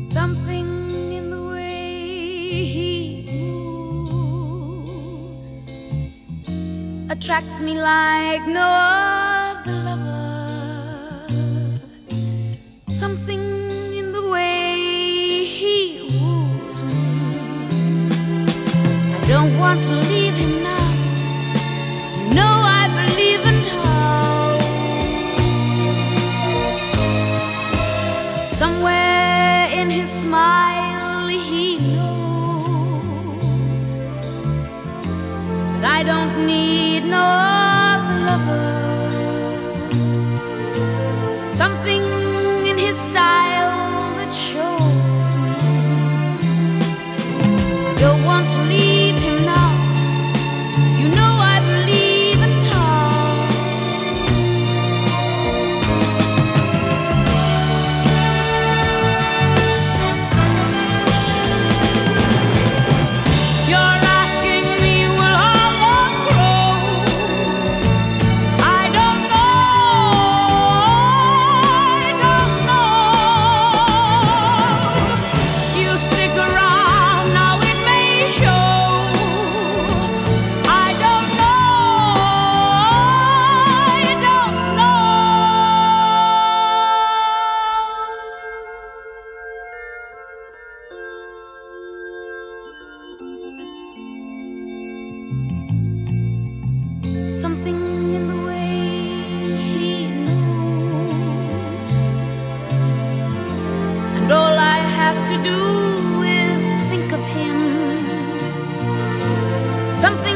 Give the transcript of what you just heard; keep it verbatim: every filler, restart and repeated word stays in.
Something in the way he moves attracts me like no other lover. Something in the way he woos me. I don't want to leave him now. You know I believe in love. Somewhere in his smile he knows that I don't need no other lover. Something in his style that shows me I don't want to leave him now. You know I believe in love. You're asking me, will Harlem grow? I don't know, I don't know. You stick around, now it may show. I don't know, I don't know. Something in the way he knows, and all I have to do is think of him. Something